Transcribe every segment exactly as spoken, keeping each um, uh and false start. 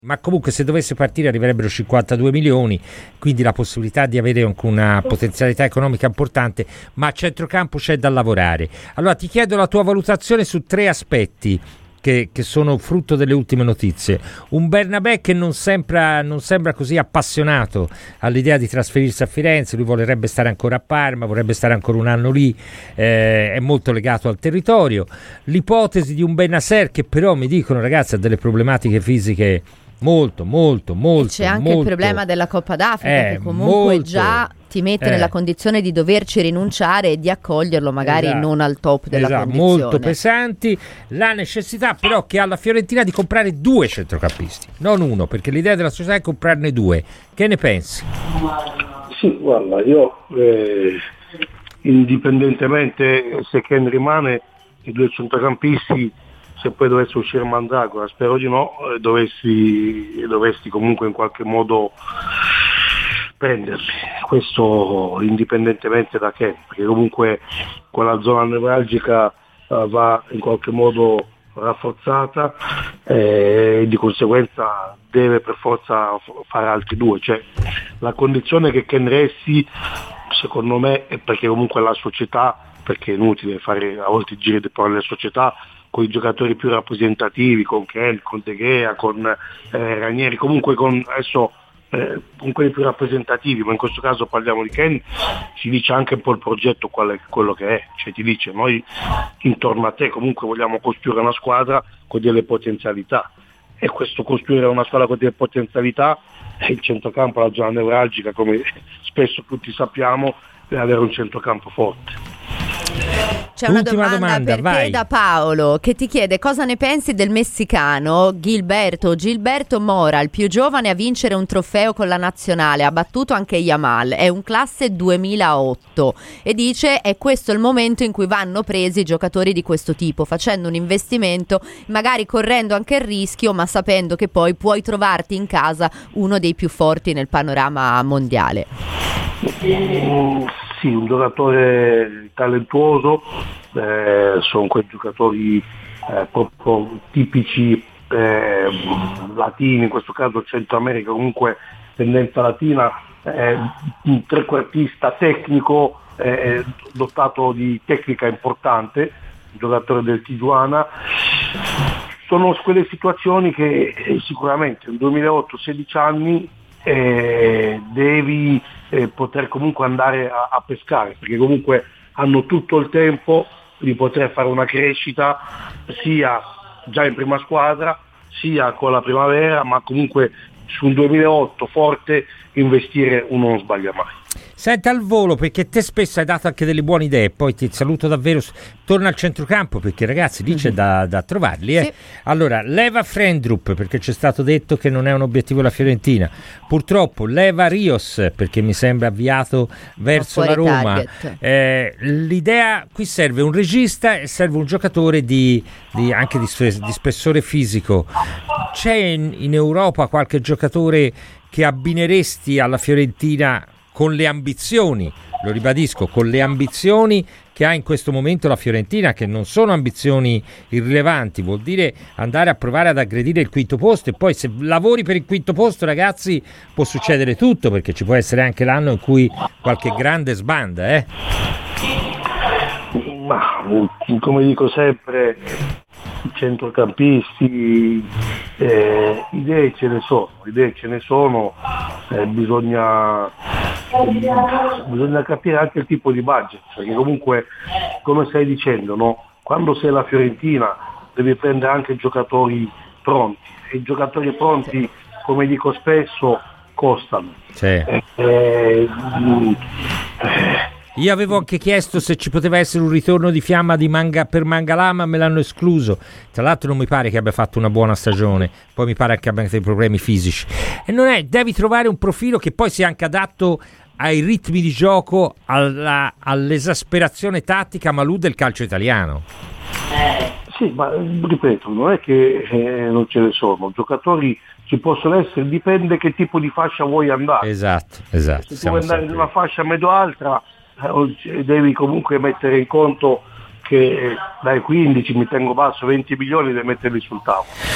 Ma comunque se dovesse partire arriverebbero cinquantadue milioni, quindi la possibilità di avere anche una potenzialità economica importante, ma a centrocampo c'è da lavorare. Allora ti chiedo la tua valutazione su tre aspetti che, che sono frutto delle ultime notizie. Un Bernabé che non sembra, non sembra così appassionato all'idea di trasferirsi a Firenze, lui vorrebbe stare ancora a Parma, vorrebbe stare ancora un anno lì, eh, è molto legato al territorio. L'ipotesi di un Bennacer che però mi dicono, ragazzi, ha delle problematiche fisiche molto molto molto, c'è anche molto, il problema della Coppa d'Africa, eh, che comunque molto, già ti mette eh. nella condizione di doverci rinunciare e di accoglierlo magari esatto, non al top della esatto, condizione. molto pesanti. La necessità però che ha la Fiorentina di comprare due centrocampisti, non uno, perché l'idea della società è comprarne due. Che ne pensi? Sì, guarda, io eh, indipendentemente se Ken rimane, i due centrocampisti, se poi dovesse uscire Mandragora, spero di no, eh, dovessi, dovessi comunque in qualche modo prenderli, questo indipendentemente da Ken, perché comunque quella zona nevralgica eh, va in qualche modo rafforzata e eh, di conseguenza deve per forza f- fare altri due, cioè la condizione che Ken resti secondo me è perché comunque la società, perché è inutile fare a volte i giri di parole alle società con i giocatori più rappresentativi, con Ken, con De Gea, con eh, Ranieri, comunque con adesso eh, con quelli più rappresentativi, ma in questo caso parliamo di Ken, ci dice anche un po' il progetto qual è, quello che è, cioè ti dice noi intorno a te comunque vogliamo costruire una squadra con delle potenzialità, e questo costruire una squadra con delle potenzialità è il centrocampo, la zona nevralgica, come spesso tutti sappiamo, per avere un centrocampo forte. C'è una Ultima domanda, domanda, per vai. te da Paolo, che ti chiede cosa ne pensi del messicano Gilberto Gilberto Mora, il più giovane a vincere un trofeo con la nazionale, ha battuto anche Yamal, è un classe duemilaotto e dice è questo il momento in cui vanno presi giocatori di questo tipo, facendo un investimento, magari correndo anche il rischio, ma sapendo che poi puoi trovarti in casa uno dei più forti nel panorama mondiale. Mm, sì, un giocatore talentuoso, eh, sono quei giocatori eh, proprio tipici eh, latini, in questo caso Centro America, comunque tendenza latina, eh, un trequartista tecnico, eh, dotato di tecnica importante, giocatore del Tijuana. Sono quelle situazioni che eh, sicuramente nel duemilaotto, sedici anni, eh, devi eh, poter comunque andare a, a pescare, perché comunque hanno tutto il tempo di poter fare una crescita sia già in prima squadra sia con la primavera, ma comunque su un duemilaotto forte investire uno non sbaglia mai. Senta al volo, perché te spesso hai dato anche delle buone idee, poi ti saluto davvero, torna al centrocampo perché ragazzi lì c'è da, da trovarli, eh. Sì. Allora leva Frendrup perché c'è stato detto che non è un obiettivo la Fiorentina, purtroppo leva Rios perché mi sembra avviato verso la Roma, eh, l'idea qui serve un regista e serve un giocatore di, di anche di, di spessore fisico. C'è in, in Europa qualche giocatore che abbineresti alla Fiorentina con le ambizioni, lo ribadisco, con le ambizioni che ha in questo momento la Fiorentina, che non sono ambizioni irrilevanti, vuol dire andare a provare ad aggredire il quinto posto, e poi se lavori per il quinto posto, ragazzi, può succedere tutto, perché ci può essere anche l'anno in cui qualche grande sbanda, eh? Ma come dico sempre, i centrocampisti, eh, idee ce ne sono, idee ce ne sono, eh, bisogna, bisogna capire anche il tipo di budget, perché comunque, come stai dicendo, no? Quando sei la Fiorentina devi prendere anche giocatori pronti, e i giocatori pronti, come dico spesso, costano. Sì. Eh, eh, Io avevo anche chiesto se ci poteva essere un ritorno di fiamma di Manga, per Mangalama, me l'hanno escluso. Tra l'altro non mi pare che abbia fatto una buona stagione, poi mi pare che abbia dei problemi fisici. E non è, devi trovare un profilo che poi sia anche adatto ai ritmi di gioco, alla, all'esasperazione tattica Malù del calcio italiano. Sì, ma ripeto, non è che eh, non ce ne sono, giocatori ci possono essere, dipende che tipo di fascia vuoi andare. Esatto, esatto. Se vuoi andare in una fascia medio-alta, eh, devi comunque mettere in conto che dai quindici mi tengo basso, venti milioni devi metterli sul tavolo.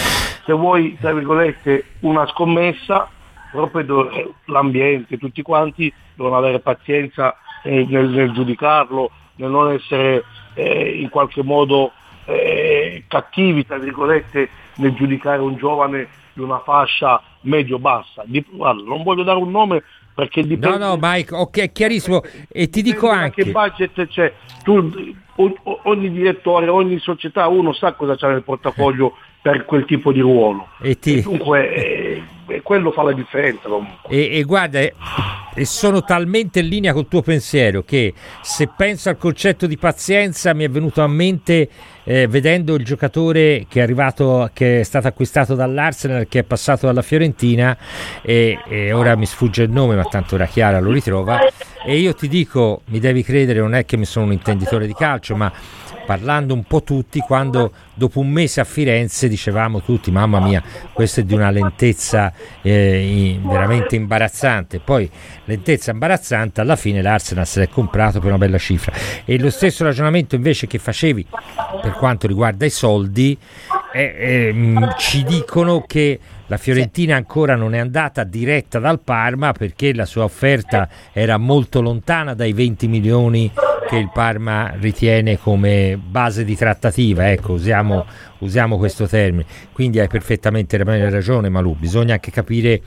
se vuoi, tra virgolette, una scommessa, proprio l'ambiente, tutti quanti devono avere pazienza eh, nel, nel giudicarlo, nel non essere eh, in qualche modo eh, cattivi, tra virgolette, nel giudicare un giovane di una fascia medio-bassa. Di, guarda, non voglio dare un nome perché dipende... No, no, Mike, ok, è chiarissimo. E ti dico anche... Che budget c'è. Tu, ogni direttore, ogni società, uno sa cosa c'è nel portafoglio per quel tipo di ruolo. E, ti... e dunque eh, quello fa la differenza comunque. E, e guarda, e sono talmente in linea col tuo pensiero che se penso al concetto di pazienza mi è venuto a mente eh, vedendo il giocatore che è arrivato, che è stato acquistato dall'Arsenal, che è passato dalla Fiorentina e, e ora mi sfugge il nome, ma tanto ora Chiara lo ritrova. E io ti dico, mi devi credere, non è che mi sono un intenditore di calcio, ma parlando un po' tutti, quando dopo un mese a Firenze dicevamo tutti mamma mia, questo è di una lentezza eh, veramente imbarazzante. Poi lentezza imbarazzante, alla fine l'Arsenal se l'è comprato per una bella cifra. E lo stesso ragionamento invece che facevi per quanto riguarda i soldi, eh, eh, ci dicono che la Fiorentina ancora non è andata diretta dal Parma perché la sua offerta era molto lontana dai venti milioni che il Parma ritiene come base di trattativa, ecco, usiamo, usiamo questo termine. Quindi hai perfettamente ragione, Malù, bisogna anche capire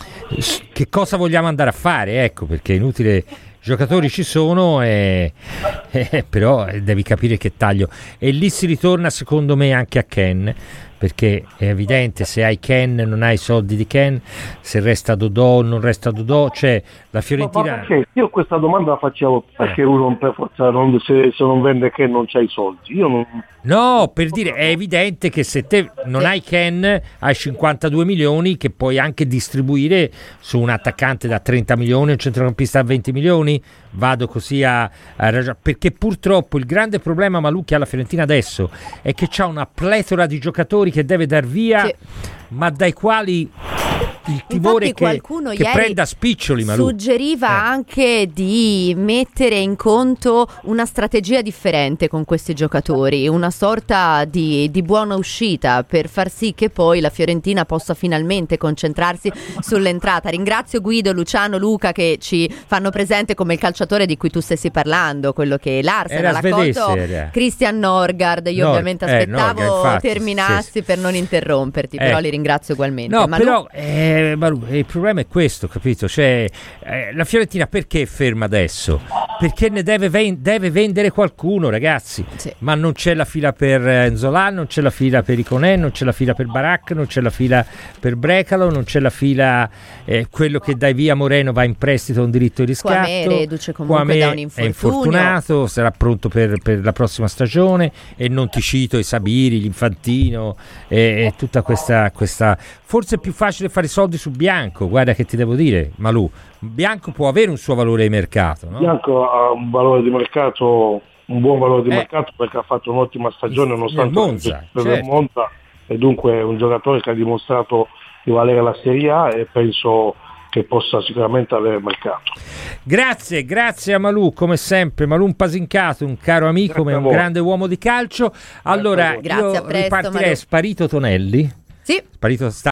che cosa vogliamo andare a fare, ecco, perché è inutile, giocatori ci sono e, eh, però devi capire che taglio, e lì si ritorna secondo me anche a Ken, perché è evidente, se hai Ken non hai i soldi di Ken, se resta Dodò non resta Dodò, cioè la Fiorentina... Ma perché? Io questa domanda la facevo perché eh. uno per forza non, se, se non vende Ken non c'hai i soldi, io non... No, per dire, è evidente che se te non hai Ken hai cinquantadue milioni che puoi anche distribuire su un attaccante da trenta milioni, un centrocampista da venti milioni, vado così a, a ragionare, perché purtroppo il grande problema, Malù, che ha la Fiorentina adesso è che c'ha una pletora di giocatori che deve dar via, sì, ma dai quali il timore che, che prenda spiccioli. Malù suggeriva eh. anche di mettere in conto una strategia differente con questi giocatori, una sorta di, di buona uscita per far sì che poi la Fiorentina possa finalmente concentrarsi sull'entrata. Ringrazio Guido, Luciano, Luca che ci fanno presente come il calciatore di cui tu stessi parlando, quello che l'Arsenal ha accolto, Christian Norgard. Io Nord, ovviamente aspettavo eh, Norgard, infatti, terminassi sì, per non interromperti, però eh. li ringrazio ugualmente. No, Ma però eh, Malù, il problema è questo, capito? Cioè, eh, la Fiorentina perché è ferma adesso? Perché ne deve, ven- deve vendere qualcuno, ragazzi. Sì. Ma non c'è la fila per Nzola, non c'è la fila per Iconè, non c'è la fila per Barak, non c'è la fila per Brecalo, non c'è la fila, eh, quello che dai via Moreno va in prestito a un diritto di riscatto. Quame reduce comunque Quame da un infortunio. È infortunato, sarà pronto per, per la prossima stagione, e non ti cito i Sabiri, l'Infantino e, e tutta questa, questa... Forse è più facile fare i soldi su Bianco, guarda che ti devo dire, Malù, Bianco può avere un suo valore di mercato, no? Bianco ha un valore di mercato, un buon valore di eh. mercato, perché ha fatto un'ottima stagione nonostante Monza, per certo. Monza, e dunque è un giocatore che ha dimostrato di valere la Serie A e penso che possa sicuramente avere mercato. Grazie, grazie a Malù, come sempre. Malù Pasincato, un caro amico, ma un grande uomo di calcio. Allora, grazie, io a presto, ripartirei. Malù. È sparito Tonelli? Sì. Sparito sta